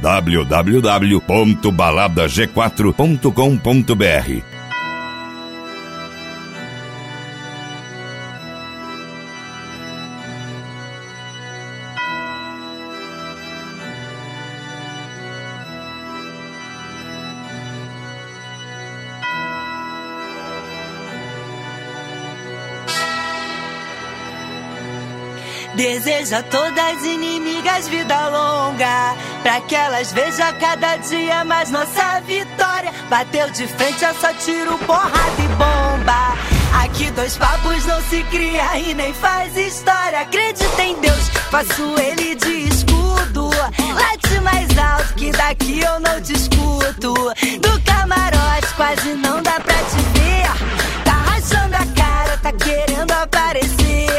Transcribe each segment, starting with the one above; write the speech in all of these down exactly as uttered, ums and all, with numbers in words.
w w w ponto balada g quatro ponto com ponto b r. Desejo a todas as inimigas vida longa, pra que elas vejam cada dia mais nossa vitória. Bateu de frente, é só tiro, porrada e bomba. Aqui dois papos não se cria e nem faz história. Acredita em Deus, faço ele de escudo. Late mais alto que daqui eu não discuto. Do camarote quase não dá pra te ver. Tá rachando a cara, tá querendo aparecer.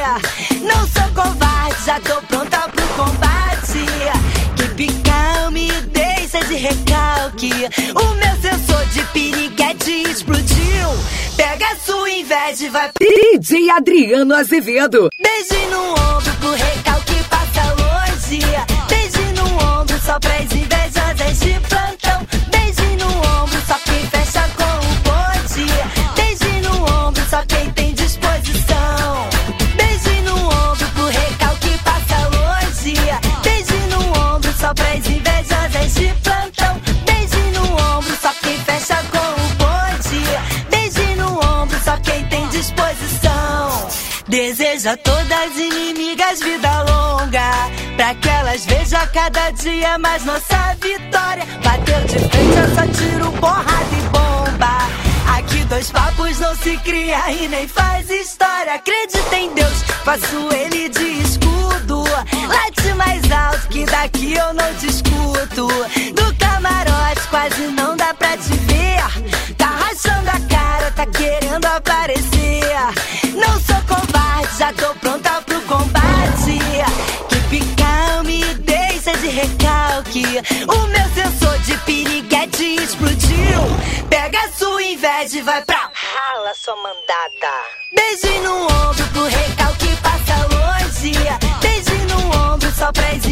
Não sou covarde, já tô pronta pro combate. Que calme, deixa de recalque. O meu sensor de piriguete explodiu. Pega a sua inveja e vai. D J Adriano Azevedo. Beijo no ombro pro recalque passa longe. Beijo no ombro só pras invejosas de plantão. Beijo no ombro só quem fecha com o bonde. Beijo no ombro só quem tem disposição. Beijo no ombro pro recalque passa longe. Beijo no ombro só pras invejosas de plantão. Beijo no ombro só quem fecha com o bonde. Beijo no ombro só quem tem disposição. Desejo a todas as inimigas vida longa, pra que elas vejam cada dia mais nossa vitória. Bateu de frente, é só tiro, porrada e bomba. Aqui dois papos não se cria e nem faz história. Acredita em Deus, faço ele de escudo. Late mais alto que daqui eu não discuto. Do camarote quase não dá pra te ver. Tá rachando a cara, tá querendo aparecer. Não sou covarde, já tô pronta pro combate. Que calme, deixa de recalque. O meu sensor de piriguete explodiu. Pega a sua inveja e vai pra rala, sua mandada. Beijo no ombro pro recalque passa longe. Beijo no ombro só pras